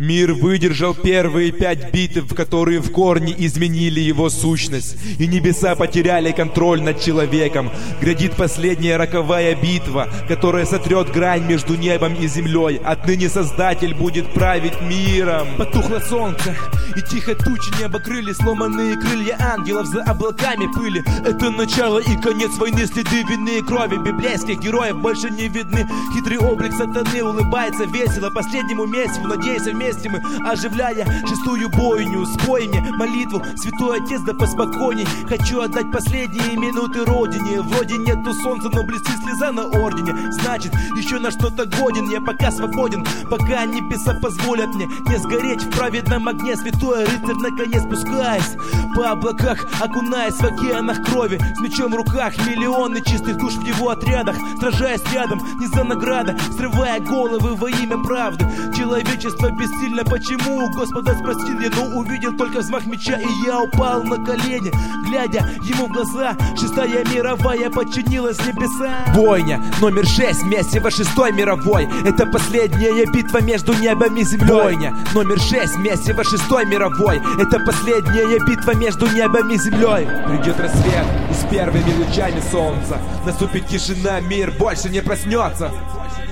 Мир выдержал первые 5 битв, которые в корне изменили его сущность, и небеса потеряли контроль над человеком. Грядит последняя роковая битва, которая сотрет грань между небом и землей. Отныне Создатель будет править миром. Потухло солнце, и тихо тучи небо крыли, сломанные крылья ангелов за облаками пыли. Это начало и конец войны, следы вины и крови. Библейских героев больше не видны. Хитрый облик сатаны улыбается весело последнему месяцу, надеясь вместе мы, оживляя шестую бойню. Спой мне молитву, святой отец, да поспокойней. Хочу отдать последние минуты родине. Вроде нету солнца, но блестит слеза на ордене. Значит, еще на что-то годен. Я пока свободен, пока небеса позволят мне не сгореть в праведном огне. Святой рыцарь наконец спускаясь по облаках, окунаясь в океанах крови, с мечом в руках, миллионы чистых душ в его отрядах, сражаясь рядом, не за награды, срывая головы во имя правды. Человечество бессильно, почему? Господа спросил я, но увидел только взмах меча, и я упал на колени, глядя ему в глаза. Шестая мировая подчинилась небесам. Бойня номер 6, месиво шестой мировой. Это последняя битва между небом и землей. Бойня номер 6, месиво шестой мировой. Это последняя битва между небом и землей. Придет рассвет и с первыми лучами солнца наступит тишина, мир больше не проснется.